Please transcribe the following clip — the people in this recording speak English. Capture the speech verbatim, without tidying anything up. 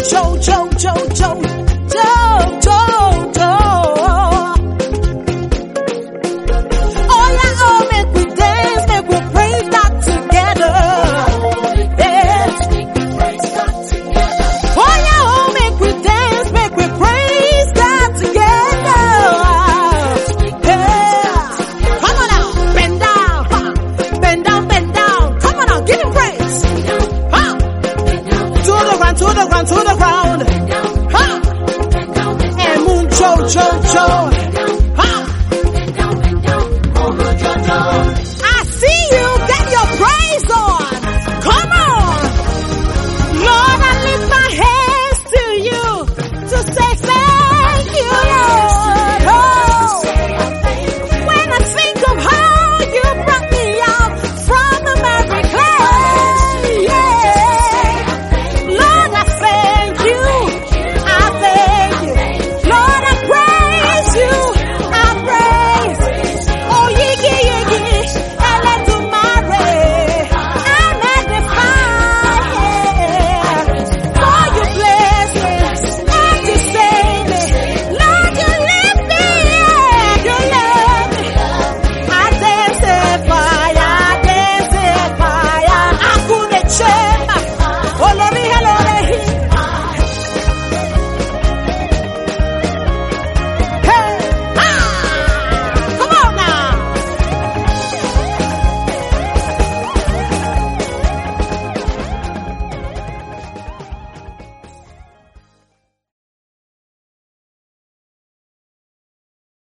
cho, cho, cho, cho, cho, cho, cho. Oh yeah, oh, make we dance, make we praise God together. Yeah. Oh yeah, oh, make we dance, make we praise God together. Yeah. Come on now, bend down, huh? Bend down, bend down. Come on now, give him praise. Huh? To the ground, to the ground, to the ground. Huh? And moon, cho, cho, cho.